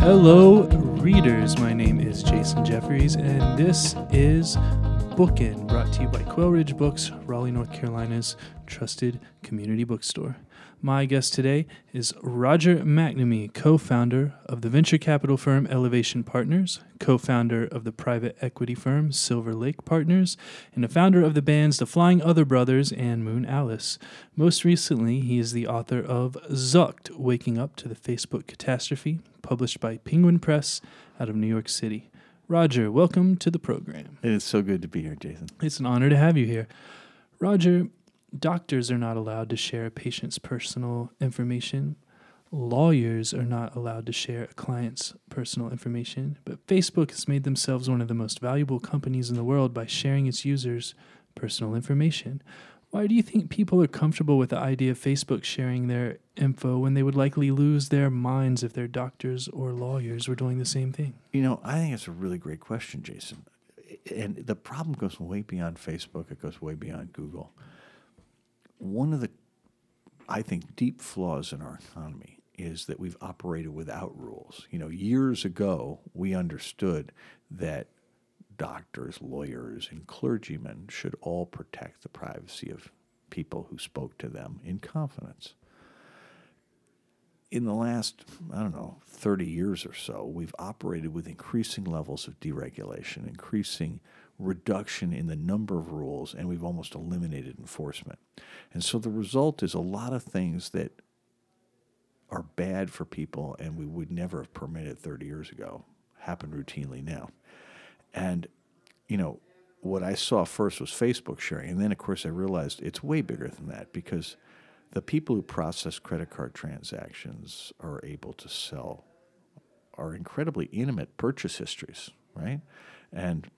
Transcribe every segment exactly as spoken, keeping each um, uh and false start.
Hello, readers. My name is Jason Jeffries, and this is Bookin', brought to you by Quail Ridge Books, Raleigh, North Carolina's trusted community bookstore. My guest today is Roger McNamee, co-founder of the venture capital firm Elevation Partners, co-founder of the private equity firm Silver Lake Partners, and a founder of the bands The Flying Other Brothers and Moon Alice. Most recently, he is the author of Zucked, Waking Up to the Facebook Catastrophe, published by Penguin Press out of New York City. Roger, welcome to the program. It is so good to be here, Jason. It's an honor to have you here. Roger, doctors are not allowed to share a patient's personal information. Lawyers are not allowed to share a client's personal information. But Facebook has made themselves one of the most valuable companies in the world by sharing its users' personal information. Why do you think people are comfortable with the idea of Facebook sharing their info when they would likely lose their minds if their doctors or lawyers were doing the same thing? You know, I think it's a really great question, Jason. And the problem goes way beyond Facebook. It goes way beyond Google. One of the, I think, deep flaws in our economy is that we've operated without rules. You know, years ago, we understood that doctors, lawyers, and clergymen should all protect the privacy of people who spoke to them in confidence. In the last, I don't know, thirty years or so, we've operated with increasing levels of deregulation, increasing reduction in the number of rules, and we've almost eliminated enforcement. And so the result is a lot of things that are bad for people and we would never have permitted thirty years ago happen routinely now. And, you know, what I saw first was Facebook sharing. And then, of course, I realized it's way bigger than that because the people who process credit card transactions are able to sell our incredibly intimate purchase histories, right? And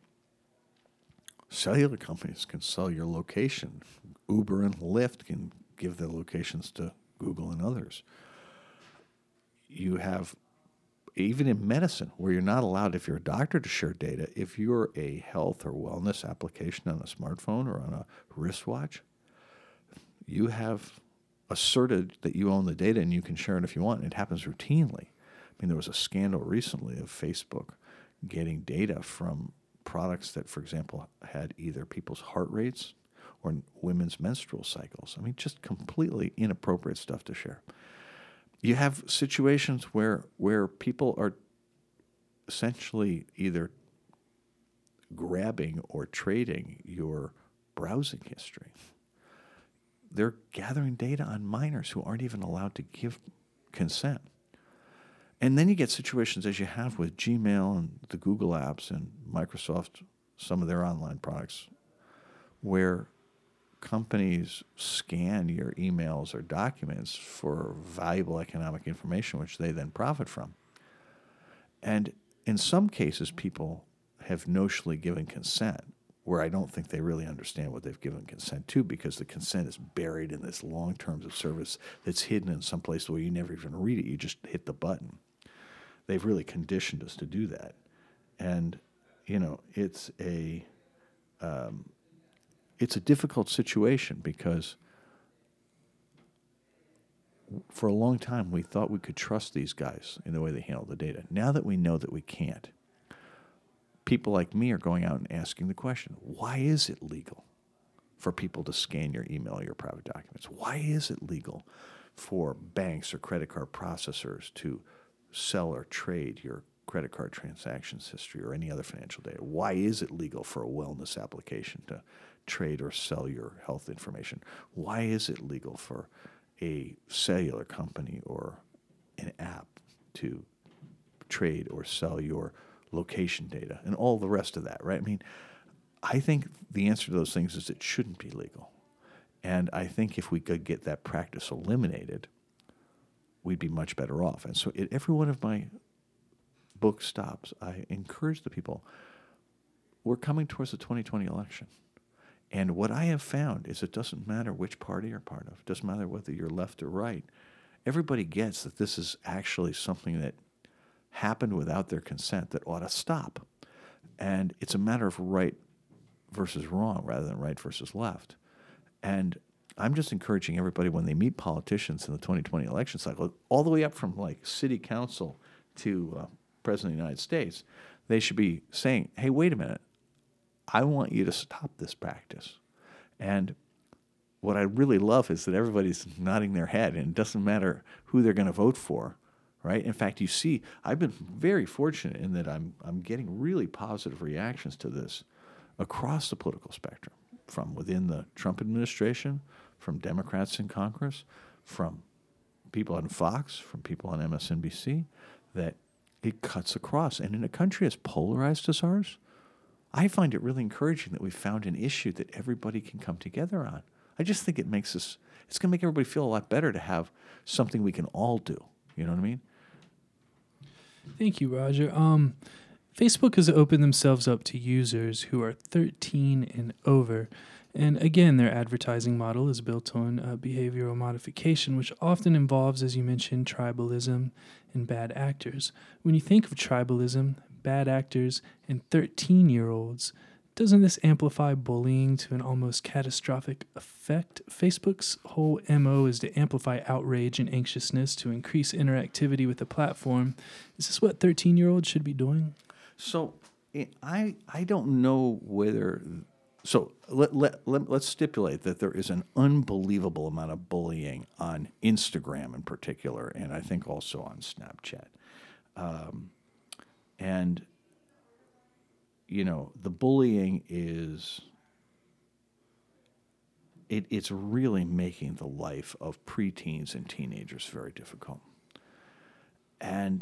cellular companies can sell your location. Uber and Lyft can give their locations to Google and others. You have, even in medicine, where you're not allowed, if you're a doctor, to share data, if you're a health or wellness application on a smartphone or on a wristwatch, you have asserted that you own the data and you can share it if you want. And it happens routinely. I mean, there was a scandal recently of Facebook getting data from products that, for example, had either people's heart rates or women's menstrual cycles. I mean, just completely inappropriate stuff to share. You have situations where where people are essentially either grabbing or trading your browsing history. They're gathering data on minors who aren't even allowed to give consent. And then you get situations, as you have with Gmail and the Google apps and Microsoft, some of their online products, where companies scan your emails or documents for valuable economic information, which they then profit from. And in some cases, people have notionally given consent, where I don't think they really understand what they've given consent to, because the consent is buried in this long terms of service that's hidden in some place where you never even read it. You just hit the button. They've really conditioned us to do that. And, you know, it's a um, it's a difficult situation because for a long time we thought we could trust these guys in the way they handle the data. Now that we know that we can't, people like me are going out and asking the question, why is it legal for people to scan your email or your private documents? Why is it legal for banks or credit card processors to sell or trade your credit card transactions history or any other financial data? Why is it legal for a wellness application to trade or sell your health information? Why is it legal for a cellular company or an app to trade or sell your location data and all the rest of that, right? I mean, I think the answer to those things is it shouldn't be legal. And I think if we could get that practice eliminated, we'd be much better off. And so at every one of my book stops, I encourage the people, we're coming towards the twenty twenty election. And what I have found is it doesn't matter which party you're part of. It doesn't matter whether you're left or right. Everybody gets that this is actually something that happened without their consent that ought to stop. And it's a matter of right versus wrong rather than right versus left. And I'm just encouraging everybody when they meet politicians in the twenty twenty election cycle, all the way up from like city council to uh, President of the United States, they should be saying, hey, wait a minute, I want you to stop this practice. And what I really love is that everybody's nodding their head, and it doesn't matter who they're going to vote for, right? In fact, you see, I've been very fortunate in that I'm I'm getting really positive reactions to this across the political spectrum, from within the Trump administration, from Democrats in Congress, from people on Fox, from people on M S N B C, that it cuts across. And in a country as polarized as ours, I find it really encouraging that we've found an issue that everybody can come together on. I just think it makes us, it's going to make everybody feel a lot better to have something we can all do. You know what I mean? Thank you, Roger. Um, Facebook has opened themselves up to users who are thirteen and over. And again, their advertising model is built on uh, behavioral modification, which often involves, as you mentioned, tribalism and bad actors. When you think of tribalism, bad actors, and thirteen-year-olds, doesn't this amplify bullying to an almost catastrophic effect? Facebook's whole M O is to amplify outrage and anxiousness to increase interactivity with the platform. Is this what thirteen-year-olds should be doing? So I I don't know whether... So let, let, let, let's stipulate that there is an unbelievable amount of bullying on Instagram in particular, and I think also on Snapchat. Um, and, you know, the bullying is, it, it's really making the life of preteens and teenagers very difficult. And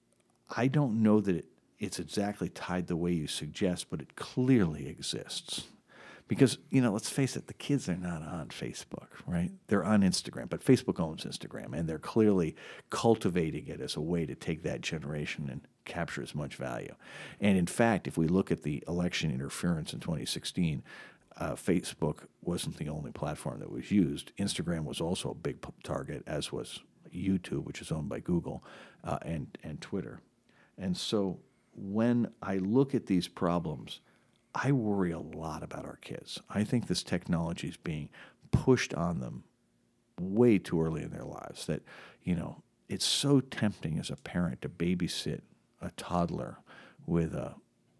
I don't know that it, it's exactly tied the way you suggest, but it clearly exists. Because, you know, let's face it, the kids are not on Facebook, right? They're on Instagram, but Facebook owns Instagram, and they're clearly cultivating it as a way to take that generation and capture as much value. And in fact, if we look at the election interference in twenty sixteen, uh, Facebook wasn't the only platform that was used. Instagram was also a big p- target, as was YouTube, which is owned by Google, uh, and, and Twitter. And so when I look at these problems, I worry a lot about our kids. I think this technology is being pushed on them way too early in their lives that, you know, it's so tempting as a parent to babysit a toddler with a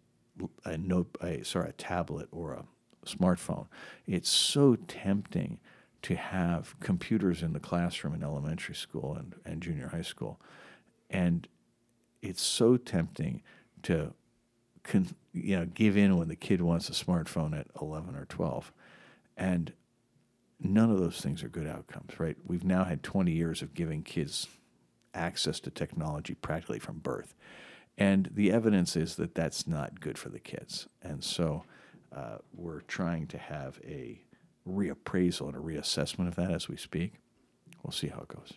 a note, a, sorry, a tablet or a smartphone. It's so tempting to have computers in the classroom in elementary school and, and junior high school. And it's so tempting to Can, you know, give in when the kid wants a smartphone at eleven or twelve. And none of those things are good outcomes, right? We've now had twenty years of giving kids access to technology practically from birth. And the evidence is that that's not good for the kids. And so uh, we're trying to have a reappraisal and a reassessment of that as we speak. We'll see how it goes.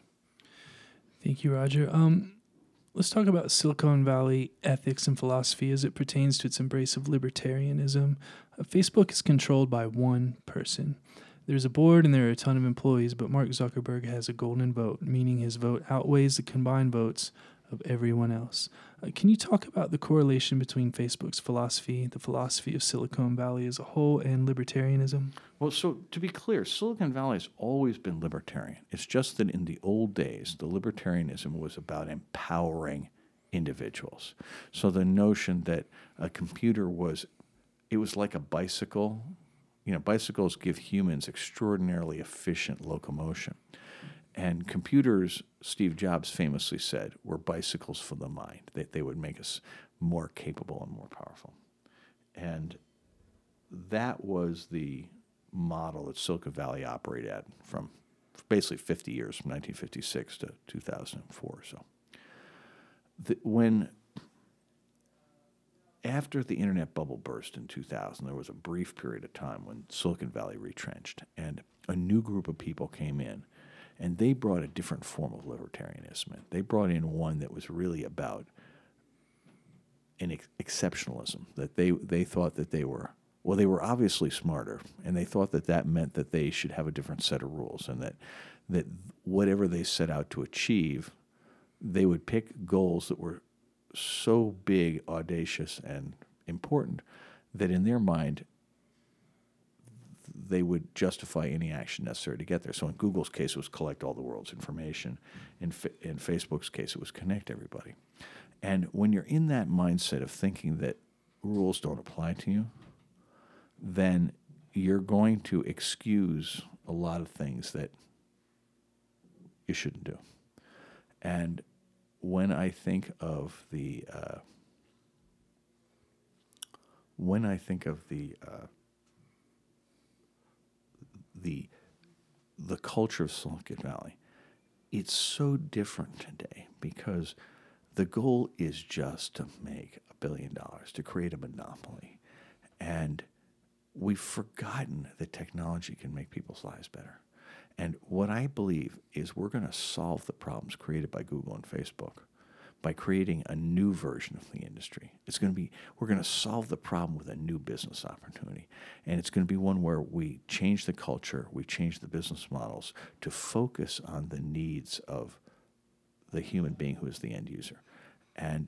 Thank you, Roger. Um, Let's talk about Silicon Valley ethics and philosophy as it pertains to its embrace of libertarianism. Uh, Facebook is controlled by one person. There's a board and there are a ton of employees, but Mark Zuckerberg has a golden vote, meaning his vote outweighs the combined votes of everyone else. Uh, can you talk about the correlation between Facebook's philosophy, the philosophy of Silicon Valley as a whole, and libertarianism? Well, so to be clear, Silicon Valley has always been libertarian. It's just that in the old days, the libertarianism was about empowering individuals. So the notion that a computer was, it was like a bicycle. You know, bicycles give humans extraordinarily efficient locomotion. And computers, Steve Jobs famously said, were bicycles for the mind, that they would make us more capable and more powerful. And that was the model that Silicon Valley operated at from basically fifty years, from nineteen fifty-six to two thousand four or so. The, when, after the internet bubble burst in two thousand, there was a brief period of time when Silicon Valley retrenched, and a new group of people came in, and they brought a different form of libertarianism. They brought in one that was really about an ex- exceptionalism, that they, they thought that they were, well, they were obviously smarter, and they thought that that meant that they should have a different set of rules, and that that whatever they set out to achieve, they would pick goals that were so big, audacious, and important that in their mind, they would justify any action necessary to get there. So in Google's case, it was collect all the world's information. In, Fa- in Facebook's case, it was connect everybody. And when you're in that mindset of thinking that rules don't apply to you, then you're going to excuse a lot of things that you shouldn't do. And when I think of the uh, when I think of the uh, the the culture of Silicon Valley, it's so different today because the goal is just to make a billion dollars, to create a monopoly. And we've forgotten that technology can make people's lives better. And what I believe is we're going to solve the problems created by Google and Facebook by creating a new version of the industry. It's going to be, we're going to solve the problem with a new business opportunity. And it's going to be one where we change the culture, we change the business models to focus on the needs of the human being who is the end user. And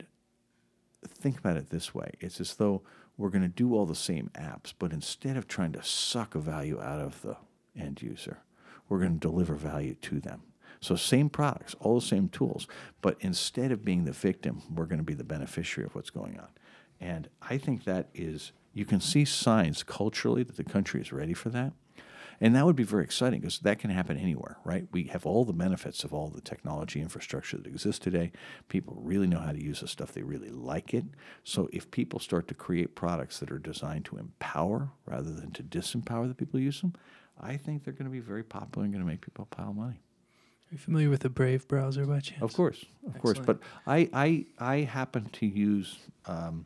think about it this way. It's as though we're going to do all the same apps, but instead of trying to suck a value out of the end user, we're going to deliver value to them. So same products, all the same tools, but instead of being the victim, we're going to be the beneficiary of what's going on. And I think that is, you can see signs culturally that the country is ready for that. And that would be very exciting because that can happen anywhere, right? We have all the benefits of all the technology infrastructure that exists today. People really know how to use the stuff. They really like it. So if people start to create products that are designed to empower rather than to disempower the people who use them, I think they're going to be very popular and going to make people a pile of money. Are you familiar with the Brave browser by chance? Of course, of Excellent. course. But I, I, I happen to use um,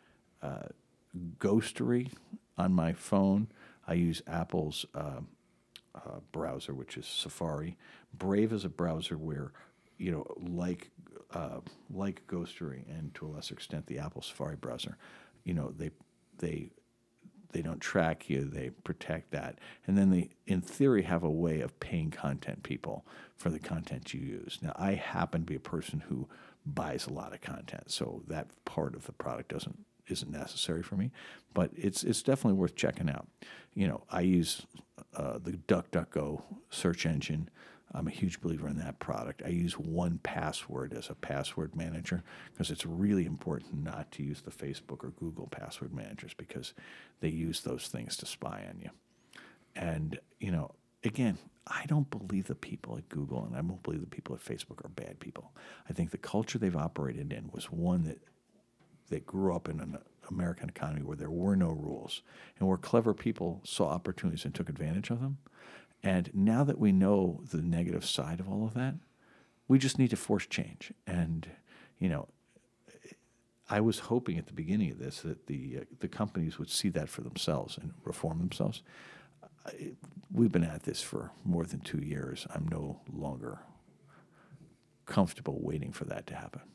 uh, Ghostery on my phone. I use Apple's uh, uh, browser, which is Safari. Brave is a browser where, you know, like uh, like Ghostery and to a lesser extent the Apple Safari browser, you know, they they they don't track you, they protect that, and then they, in theory, have a way of paying content people for the content you use. Now, I happen to be a person who buys a lot of content, so that part of the product doesn't. isn't necessary for me, but it's it's definitely worth checking out. You know, I use uh, the DuckDuckGo search engine. I'm a huge believer in that product. I use one Password as a password manager because it's really important not to use the Facebook or Google password managers because they use those things to spy on you. And, you know, again, I don't believe the people at Google and I don't believe the people at Facebook are bad people. I think the culture they've operated in was one that that grew up in an American economy where there were no rules and where clever people saw opportunities and took advantage of them. And now that we know the negative side of all of that, we just need to force change. And, you know, I was hoping at the beginning of this that the uh, the companies would see that for themselves and reform themselves. I, we've been at this for more than two years. I'm no longer comfortable waiting for that to happen.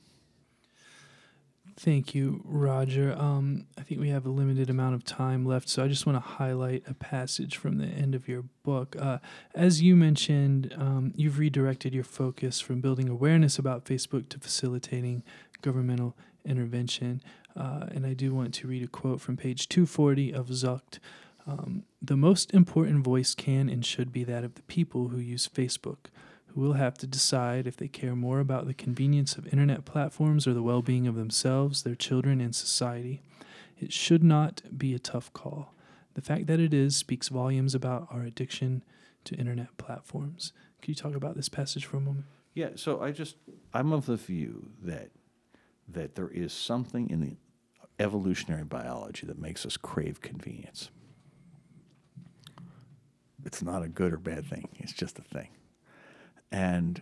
Thank you, Roger. Um, I think we have a limited amount of time left, so I just want to highlight a passage from the end of your book. Uh, as you mentioned, um, you've redirected your focus from building awareness about Facebook to facilitating governmental intervention. Uh, and I do want to read a quote from page two forty of Zucked. Um, the most important voice can and should be that of the people who use Facebook, who will have to decide if they care more about the convenience of internet platforms or the well-being of themselves, their children, and society. It should not be a tough call. The fact that it is speaks volumes about our addiction to internet platforms. Can you talk about this passage for a moment? Yeah, so I just, I'm of the view that that there is something in the evolutionary biology that makes us crave convenience. It's not a good or bad thing. It's just a thing. And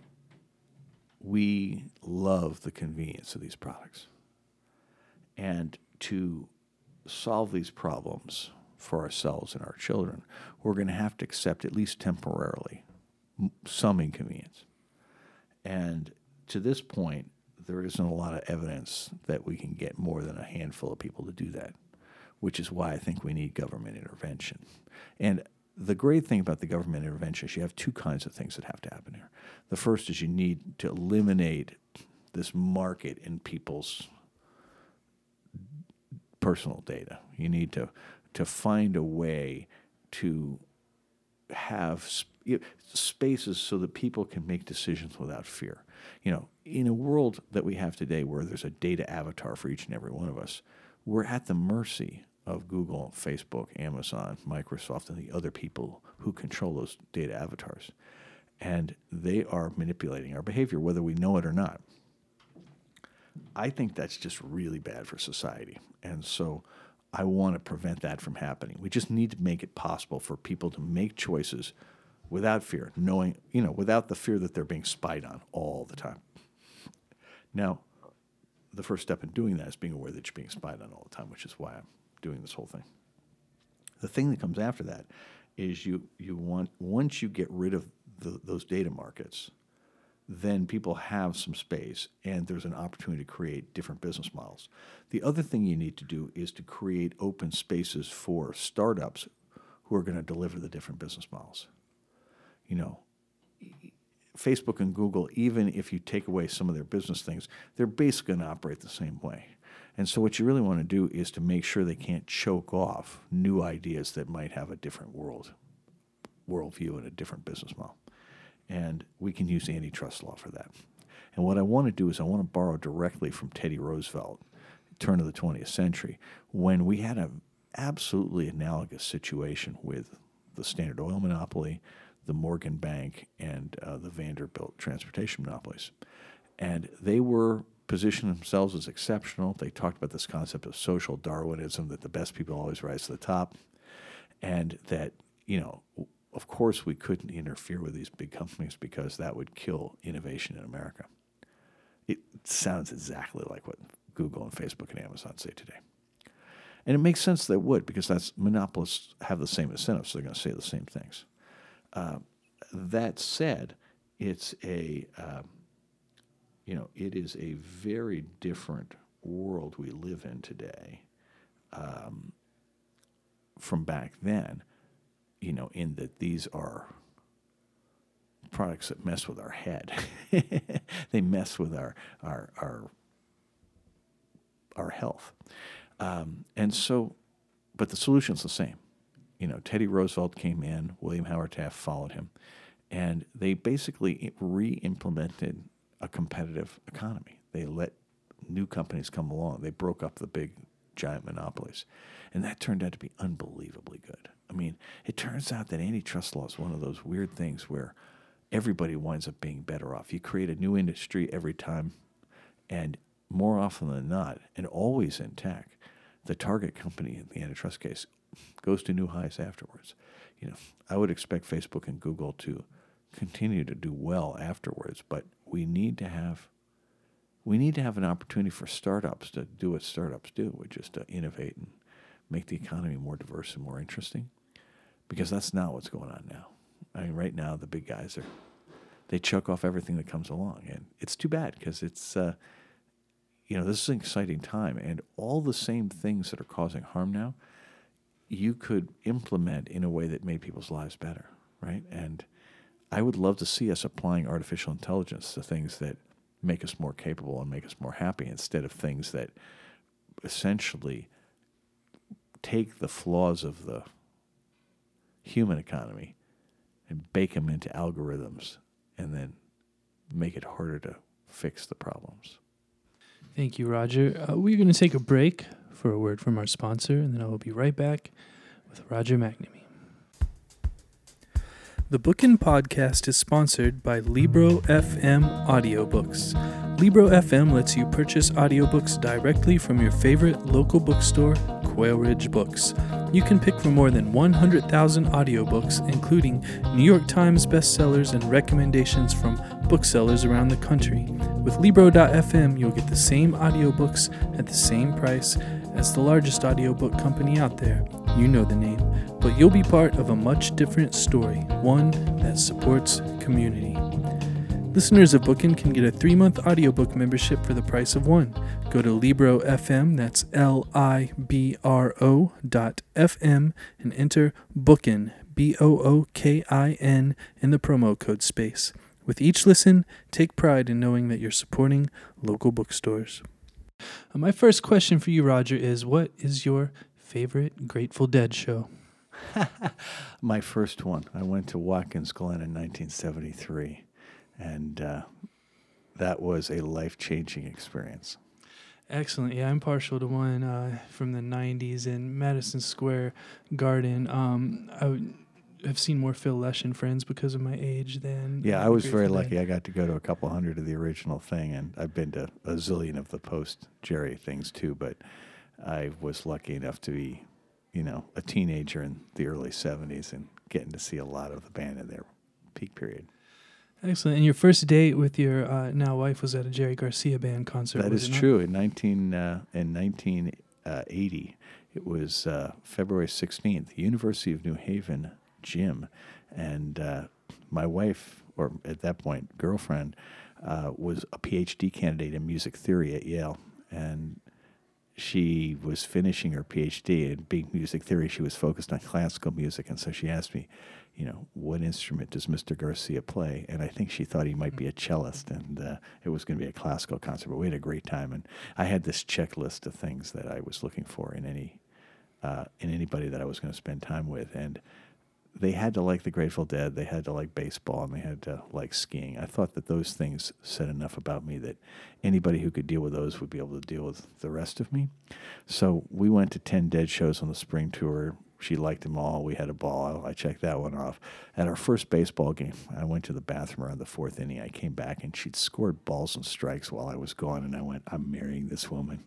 we love the convenience of these products. And to solve these problems for ourselves and our children, we're going to have to accept, at least temporarily, some inconvenience. And to this point, there isn't a lot of evidence that we can get more than a handful of people to do that, which is why I think we need government intervention. And the great thing about the government intervention is you have two kinds of things that have to happen here. The first is you need to eliminate this market in people's personal data. You need to to find a way to have sp- spaces so that people can make decisions without fear. You know, in a world that we have today where there's a data avatar for each and every one of us, we're at the mercy of Google, Facebook, Amazon, Microsoft, and the other people who control those data avatars. And they are manipulating our behavior, whether we know it or not. I think that's just really bad for society. And so I want to prevent that from happening. We just need to make it possible for people to make choices without fear, knowing, you know, without the fear that they're being spied on all the time. Now, the first step in doing that is being aware that you're being spied on all the time, which is why I'm doing this whole thing. The thing that comes after that is you you want, once you get rid of the, those data markets, then people have some space and there's an opportunity to create different business models. The other thing you need to do is to create open spaces for startups who are going to deliver the different business models. You know, Facebook and Google, even if you take away some of their business things, they're basically going to operate the same way. And so what you really want to do is to make sure they can't choke off new ideas that might have a different world, worldview and a different business model. And we can use antitrust law for that. And what I want to do is I want to borrow directly from Teddy Roosevelt, turn of the twentieth century, when we had an absolutely analogous situation with the Standard Oil monopoly, the Morgan Bank, and uh, the Vanderbilt transportation monopolies. And they were positioned themselves as exceptional. They talked about this concept of social Darwinism, that the best people always rise to the top, and that, you know, of course we couldn't interfere with these big companies because that would kill innovation in America. It sounds exactly like what Google and Facebook and Amazon say today. And it makes sense they would, because that's monopolists have the same incentives, so they're going to say the same things. Uh, that said, it's a, uh, you know, it is a very different world we live in today um, from back then, you know, in that these are products that mess with our head. They mess with our our our, our health. Um, and so, but the solution's the same. You know, Teddy Roosevelt came in, William Howard Taft followed him, and they basically re-implemented a competitive economy. They let new companies come along. They broke up the big, giant monopolies. And that turned out to be unbelievably good. I mean, it turns out that antitrust law is one of those weird things where everybody winds up being better off. You create a new industry every time, and more often than not, and always in tech, the target company in the antitrust case goes to new highs afterwards. You know, I would expect Facebook and Google to continue to do well afterwards, but we need to have we need to have an opportunity for startups to do what startups do, which is to innovate and make the economy more diverse and more interesting, because that's not what's going on now. I mean, right now the big guys are they chuck off everything that comes along, and it's too bad because it's uh, you know, this is an exciting time, and all the same things that are causing harm now, you could implement in a way that made people's lives better, right? And I would love to see us applying artificial intelligence to things that make us more capable and make us more happy, instead of things that essentially take the flaws of the human economy and bake them into algorithms and then make it harder to fix the problems. Thank you, Roger. Uh, we're going to take a break for a word from our sponsor, and then I will be right back with Roger McNamee. The Bookin' Podcast is sponsored by Libro F M Audiobooks. Libro F M lets you purchase audiobooks directly from your favorite local bookstore, Quail Ridge Books. You can pick from more than one hundred thousand audiobooks, including New York Times bestsellers and recommendations from booksellers around the country. With Libro dot F M, you'll get the same audiobooks at the same price as the largest audiobook company out there. You know the name, but you'll be part of a much different story, one that supports community. Listeners of Bookin' can get a three-month audiobook membership for the price of one. Go to Libro dot F M, that's L I B R O dot F M, and enter Bookin', B O O K I N, in the promo code space. With each listen, take pride in knowing that you're supporting local bookstores. Uh, my first question for you, Roger, is what is your favorite Grateful Dead show? My first one. I went to Watkins Glen in nineteen seventy-three, and uh, that was a life-changing experience. Excellent. Yeah, I'm partial to one uh, from the nineties in Madison Square Garden. Um, I would, I've seen more Phil Lesh and Friends because of my age than Yeah, uh, I the was very Grateful lucky. Dead. I got to go to a couple hundred of the original thing, and I've been to a zillion of the post-Jerry things too, but I was lucky enough to be, you know, a teenager in the early seventies and getting to see a lot of the band in their peak period. Excellent. And your first date with your uh, now wife was at a Jerry Garcia band concert. That was is it not? true. In nineteen uh, in nineteen eighty, it was uh, February sixteenth, University of New Haven gym, and uh, my wife, or at that point girlfriend, uh, was a P H D candidate in music theory at Yale, and she was finishing her P H D. And being music theory, she was focused on classical music, and so she asked me, you know, what instrument does Mister Garcia play? And I think she thought he might be a cellist, and uh, it was going to be a classical concert. But we had a great time, and I had this checklist of things that I was looking for in any uh, in anybody that I was going to spend time with, and they had to like the Grateful Dead, they had to like baseball, and they had to like skiing. I thought that those things said enough about me that anybody who could deal with those would be able to deal with the rest of me. So we went to ten Dead shows on the spring tour. She liked them all. We had a ball. I checked that one off. At our first baseball game, I went to the bathroom around the fourth inning. I came back, and she'd scored balls and strikes while I was gone, and I went, I'm marrying this woman.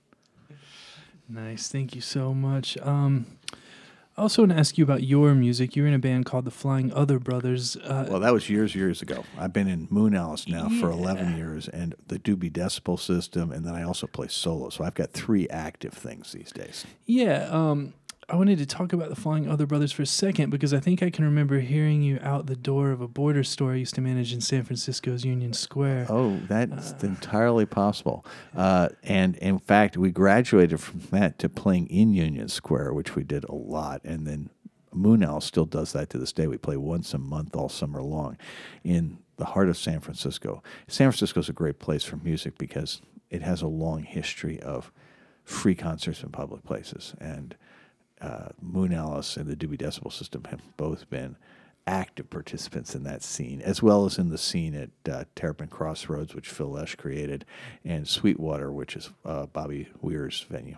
Nice. Thank you so much. Um, I also want to ask you about your music. You're in a band called the Flying Other Brothers. Uh, Well, that was years, years ago. I've been in Moon Alice now for Yeah. eleven years, and the Doobie Decibel System, and then I also play solo. So I've got three active things these days. yeah. Um, I wanted to talk about the Flying Other Brothers for a second because I think I can remember hearing you out the door of a border store I used to manage in San Francisco's Union Square. Oh, that's entirely possible. Uh, and in fact, we graduated from that to playing in Union Square, which we did a lot. And then Moon Owl still does that to this day. We play once a month all summer long in the heart of San Francisco. San Francisco is a great place for music because it has a long history of free concerts in public places. And uh, Moon Alice and the Doobie Decibel System have both been active participants in that scene, as well as in the scene at uh, Terrapin Crossroads, which Phil Lesh created, and Sweetwater, which is uh, Bobby Weir's venue.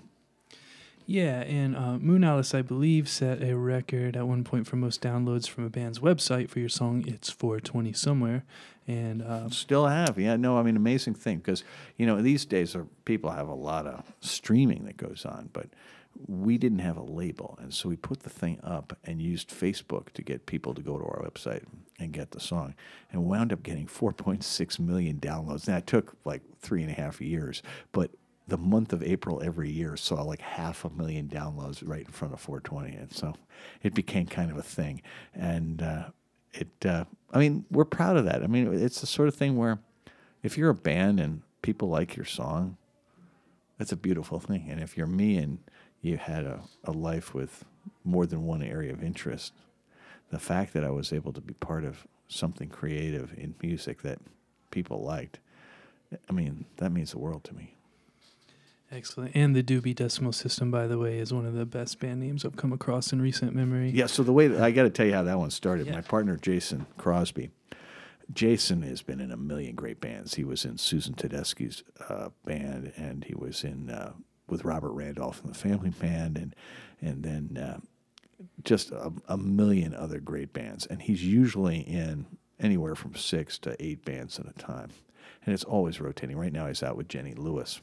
Yeah, and uh, Moon Alice, I believe, set a record at one point for most downloads from a band's website for your song "It's four twenty Somewhere," and uh, Still have, yeah, no, I mean, amazing thing, because, you know, these days are, people have a lot of streaming that goes on, but we didn't have a label, and so we put the thing up and used Facebook to get people to go to our website and get the song, and wound up getting four point six million downloads. Now, it took like three and a half years, but the month of April every year saw like half a million downloads right in front of four twenty, and so it became kind of a thing. And uh, it, uh, I mean, we're proud of that. I mean, it's the sort of thing where if you're a band and people like your song, that's a beautiful thing. And if you're me and you had a, a life with more than one area of interest, the fact that I was able to be part of something creative in music that people liked, I mean, that means the world to me. excellent. And the Doobie Decimal System, by the way, is one of the best band names I've come across in recent memory. Yeah, so the way that, I got to tell you how that one started. Yeah. My partner, Jason Crosby, Jason has been in a million great bands. He was in Susan Tedeschi's uh, band, and he was in uh, with Robert Randolph and the Family Band, and and then uh, just a, a million other great bands. And he's usually in anywhere from six to eight bands at a time, and it's always rotating. Right now, he's out with Jenny Lewis,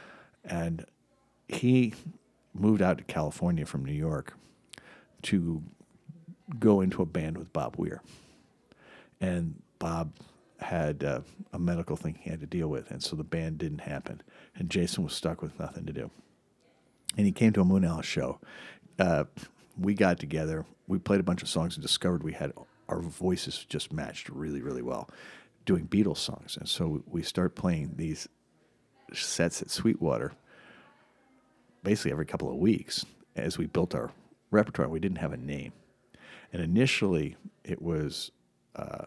and he moved out to California from New York to go into a band with Bob Weir, and Bob had uh, a medical thing he had to deal with, and so the band didn't happen, and Jason was stuck with nothing to do. And he came to a Moon Alice show. Uh, we got together, we played a bunch of songs, and discovered we had our voices just matched really, really well, doing Beatles songs. And so we start playing these sets at Sweetwater basically every couple of weeks as we built our repertoire. We didn't have a name. And initially, it was uh,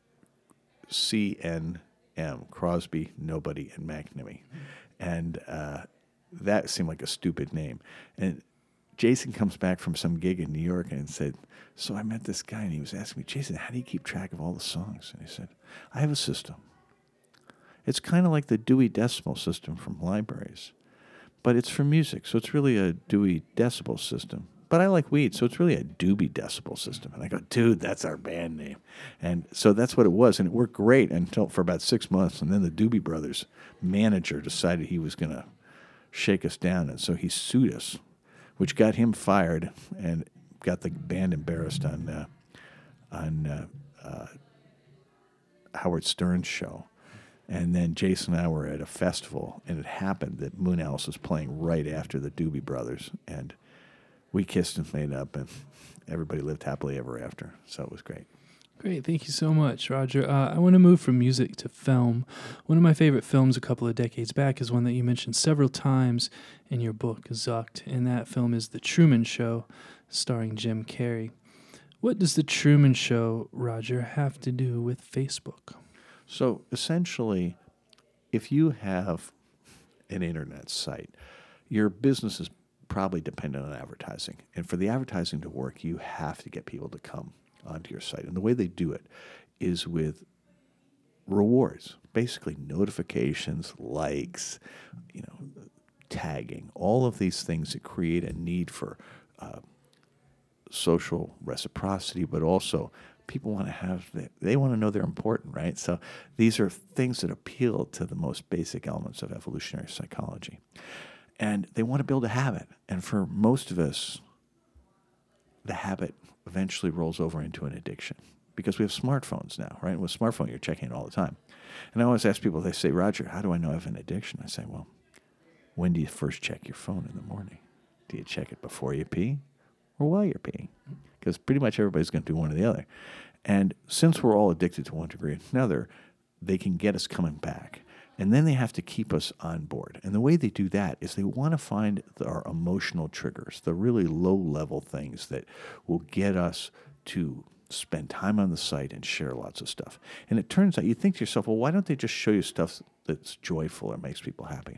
C N M, Crosby, Nobody, and McNamee. And uh, that seemed like a stupid name. And Jason comes back from some gig in New York and said, so I met this guy and he was asking me, Jason, how do you keep track of all the songs? And he said, I have a system. It's kind of like the Dewey Decimal System from libraries, but it's for music, so it's really a Dewey Decibel System. But I like weed, so it's really a Doobie Decibel System. And I go, dude, that's our band name. And so that's what it was, and it worked great until for about six months, and then the Doobie Brothers manager decided he was going to shake us down, and so he sued us, which got him fired and got the band embarrassed on uh, on uh, uh, Howard Stern's show. And then Jason and I were at a festival, and it happened that Moon Alice was playing right after the Doobie Brothers, and we kissed and made up, and everybody lived happily ever after. So it was great. Great. Thank you so much, Roger. Uh, I want to move from music to film. One of my favorite films a couple of decades back is one that you mentioned several times in your book, Zucked, and that film is The Truman Show, starring Jim Carrey. What does The Truman Show, Roger, have to do with Facebook? So essentially, if you have an internet site, your business is probably dependent on advertising. And for the advertising to work, you have to get people to come onto your site. And the way they do it is with rewards, basically notifications, likes, you know, tagging, all of these things that create a need for uh, social reciprocity, but also people want to have, the, they want to know they're important, right? So these are things that appeal to the most basic elements of evolutionary psychology. And they want to build a habit. And for most of us, the habit eventually rolls over into an addiction because we have smartphones now, right? And with a smartphone, you're checking it all the time. And I always ask people, they say, Roger, how do I know I have an addiction? I say, well, when do you first check your phone in the morning? Do you check it before you pee or while you're peeing? Because pretty much everybody's going to do one or the other. And since we're all addicted to one degree or another, they can get us coming back. And then they have to keep us on board. And the way they do that is they want to find our emotional triggers, the really low-level things that will get us to spend time on the site and share lots of stuff. And it turns out, you think to yourself, well, why don't they just show you stuff that's joyful or makes people happy?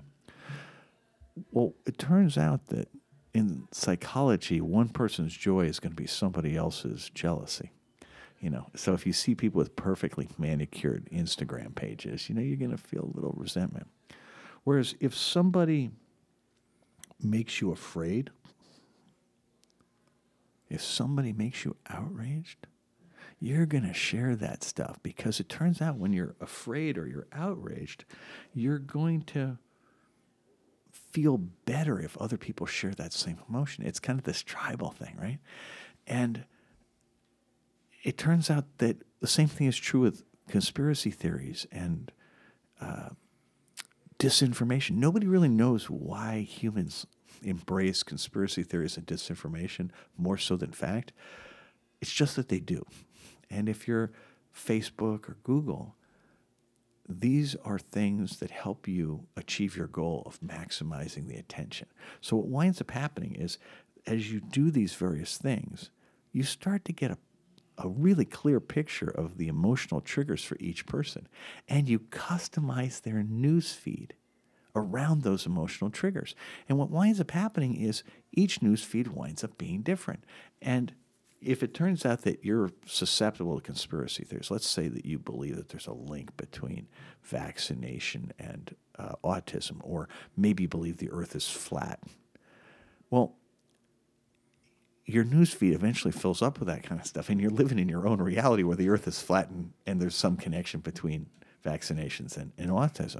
Well, it turns out that in psychology, one person's joy is going to be somebody else's jealousy. You know, so if you see people with perfectly manicured Instagram pages, you know, you're going to feel a little resentment. Whereas if somebody makes you afraid, if somebody makes you outraged, you're going to share that stuff because it turns out when you're afraid or you're outraged, you're going to feel better if other people share that same emotion. It's kind of this tribal thing, right? And it turns out that the same thing is true with conspiracy theories and uh, disinformation. Nobody really knows why humans embrace conspiracy theories and disinformation more so than fact. It's just that they do. And if you're Facebook or Google, these are things that help you achieve your goal of maximizing the attention. So what winds up happening is as you do these various things, you start to get a a really clear picture of the emotional triggers for each person. And you customize their news feed around those emotional triggers. And what winds up happening is each news feed winds up being different. And if it turns out that you're susceptible to conspiracy theories, let's say that you believe that there's a link between vaccination and uh, autism, or maybe you believe the earth is flat. Well, your newsfeed eventually fills up with that kind of stuff, and you're living in your own reality where the earth is flat and, and there's some connection between vaccinations and, and autism.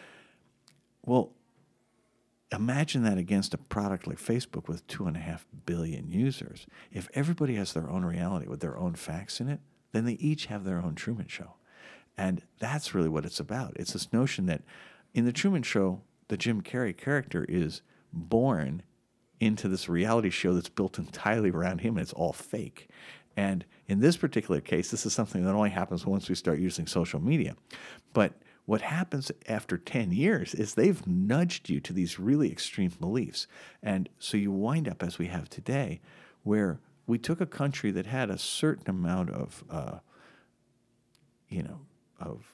Well, imagine that against a product like Facebook with two and a half billion users. If everybody has their own reality with their own facts in it, then they each have their own Truman Show. And that's really what it's about. It's this notion that in the Truman Show, the Jim Carrey character is born into this reality show that's built entirely around him, and it's all fake. And in this particular case, this is something that only happens once we start using social media. But what happens after ten years is they've nudged you to these really extreme beliefs. And so you wind up, as we have today, where we took a country that had a certain amount of, uh, you know, of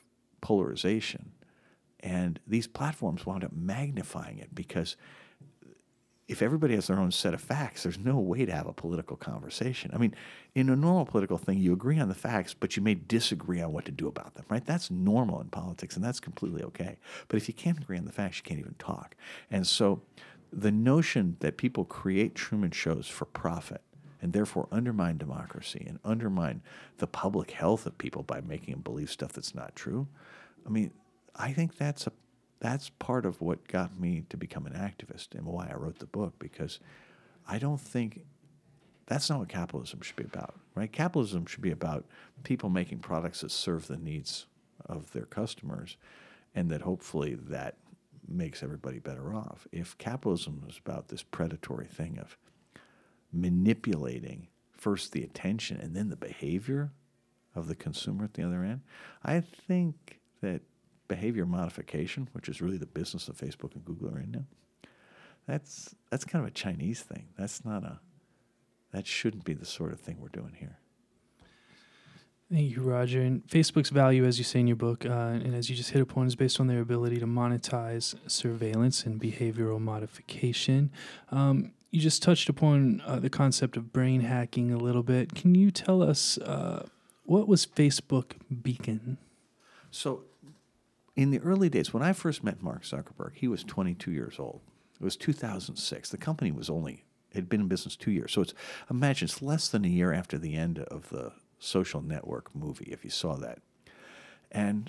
polarization, and these platforms wound up magnifying it because if everybody has their own set of facts, there's no way to have a political conversation. I mean, in a normal political thing, you agree on the facts, but you may disagree on what to do about them, right? That's normal in politics, and that's completely okay. But if you can't agree on the facts, you can't even talk. And so the notion that people create Truman shows for profit and therefore undermine democracy and undermine the public health of people by making them believe stuff that's not true, I mean, I think that's a That's part of what got me to become an activist and why I wrote the book, because I don't think that's not what capitalism should be about, right? Capitalism should be about people making products that serve the needs of their customers, and that hopefully that makes everybody better off. If capitalism is about this predatory thing of manipulating first the attention and then the behavior of the consumer at the other end, I think that behavior modification, which is really the business of Facebook and Google are in now, that's that's kind of a Chinese thing. That's not a that shouldn't be the sort of thing we're doing here. Thank you, Roger. And Facebook's value, as you say in your book, uh, and as you just hit upon, is based on their ability to monetize surveillance and behavioral modification. Um, you just touched upon uh, the concept of brain hacking a little bit. Can you tell us uh, what was Facebook Beacon? So, in the early days, when I first met Mark Zuckerberg, he was twenty-two years old. It was two thousand six. The company was only, had been in business two years. So it's, imagine, it's less than a year after the end of the Social Network movie, if you saw that. And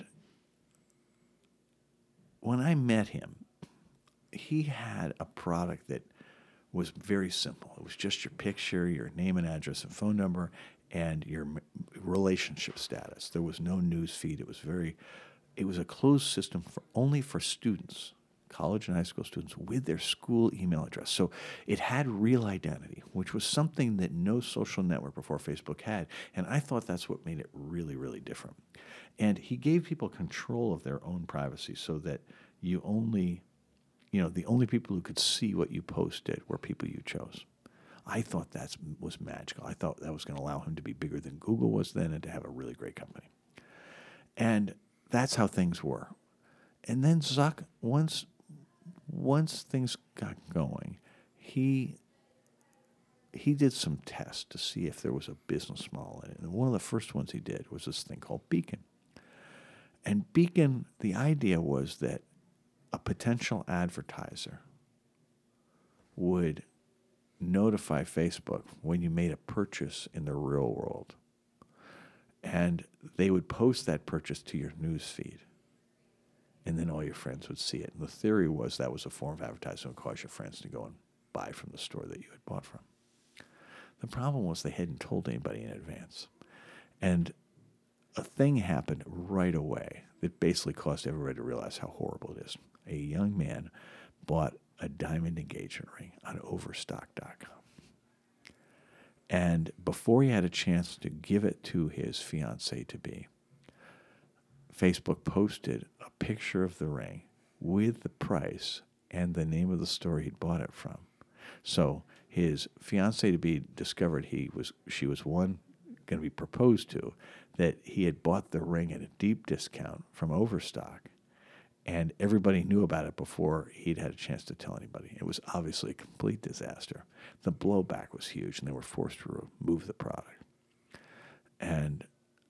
when I met him, he had a product that was very simple. It was just your picture, your name and address and phone number, and your relationship status. There was no news feed. It was very... It was a closed system for only for students, college and high school students, with their school email address. So it had real identity, which was something that no social network before Facebook had. And I thought that's what made it really, really different. And he gave people control of their own privacy so that you only, you know, the only people who could see what you posted were people you chose. I thought that was magical. I thought that was going to allow him to be bigger than Google was then and to have a really great company. And that's how things were. And then Zuck, once once things got going, he he did some tests to see if there was a business model in it. And one of the first ones he did was this thing called Beacon. And Beacon, the idea was that a potential advertiser would notify Facebook when you made a purchase in the real world. And they would post that purchase to your news feed. And then all your friends would see it. And the theory was that was a form of advertising that would cause your friends to go and buy from the store that you had bought from. The problem was they hadn't told anybody in advance. And a thing happened right away that basically caused everybody to realize how horrible it is. A young man bought a diamond engagement ring on Overstock dot com. And before he had a chance to give it to his fiancée-to-be, Facebook posted a picture of the ring with the price and the name of the store he'd bought it from. So his fiancée-to-be discovered he was she was one going to be proposed to, that he had bought the ring at a deep discount from Overstock, and everybody knew about it before he'd had a chance to tell anybody. It was obviously a complete disaster. The blowback was huge, and they were forced to remove the product. And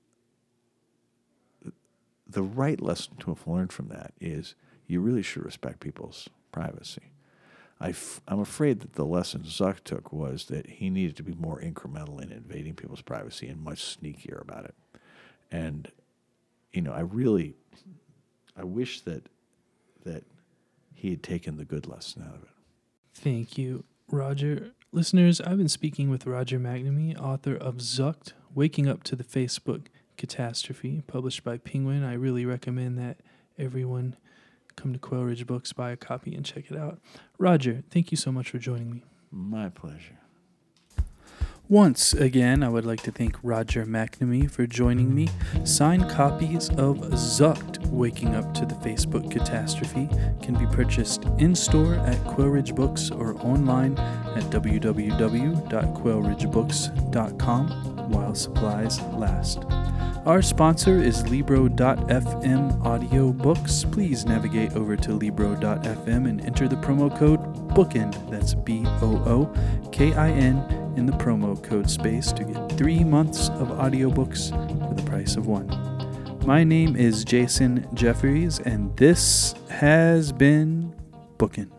the right lesson to have learned from that is you really should respect people's privacy. I f- I'm afraid that the lesson Zuck took was that he needed to be more incremental in invading people's privacy and much sneakier about it. And, you know, I really... I wish that that he had taken the good lesson out of it. Thank you, Roger. Listeners, I've been speaking with Roger McNamee, author of Zucked, Waking Up to the Facebook Catastrophe, published by Penguin. I really recommend that everyone come to Quail Ridge Books, buy a copy, and check it out. Roger, thank you so much for joining me. My pleasure. Once again, I would like to thank Roger McNamee for joining me. Signed copies of Zucked, Waking Up to the Facebook Catastrophe can be purchased in-store at Quail Ridge Books or online at w w w dot quail ridge books dot com while supplies last. Our sponsor is Libro dot f m audiobooks. Please navigate over to Libro dot f m and enter the promo code Bookin, that's B O O K I N, in the promo code space to get three months of audiobooks for the price of one. My name is Jason Jeffries, and this has been Bookin'.